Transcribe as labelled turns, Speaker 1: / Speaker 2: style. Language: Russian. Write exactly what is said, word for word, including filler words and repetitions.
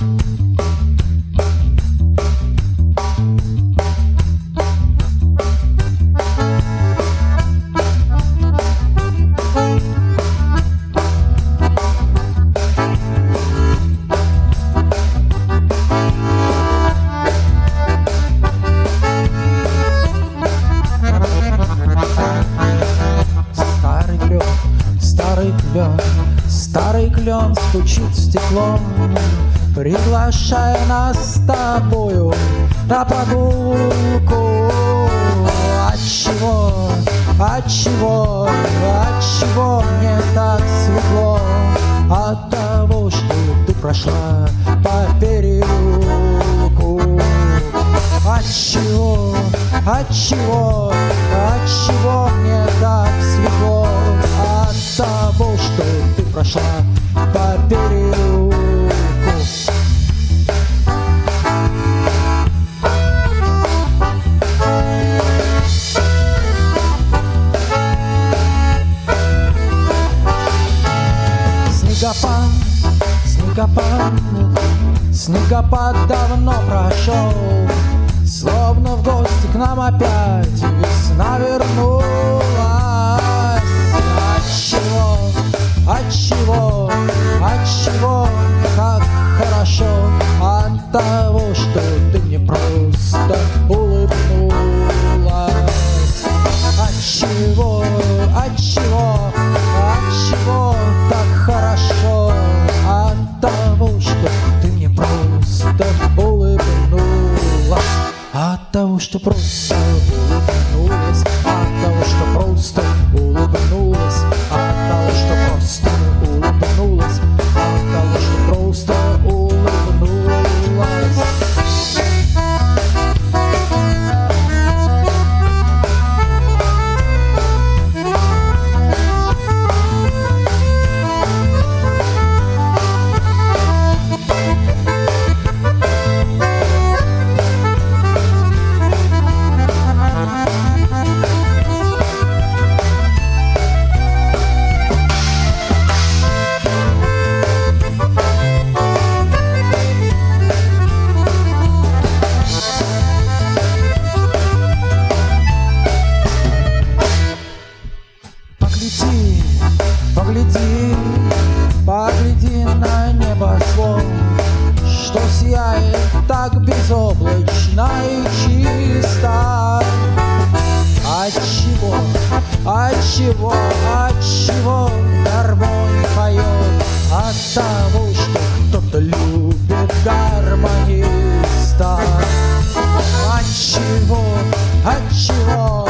Speaker 1: Старый клен стучит в стекло, приглашая нас с тобою на прогулку. Отчего, отчего, отчего мне так светло? От того, что ты прошла по переулку. Отчего, отчего, отчего мне так светло? От того, что ты прошла по переулку. Снегопад, снегопад, снегопад давно прошел. Словно в гости к нам опять весна вернулась. Отчего, отчего, отчего как хорошо? От того, что ты мне просто улыбнулась. Отчего, отчего, отчего так хорошо? От того, что ты мне просто улыбнулась. От того, что просто улыбнулась. От того, что просто улыбнулась. От того, что просто улыбнулась. От того, что просто улыбнулась. Погляди, погляди на небосвод, что сияет так безоблачно и чисто. Отчего, отчего, отчего гармония поет? От того, что кто-то любит гармониста. Отчего, отчего,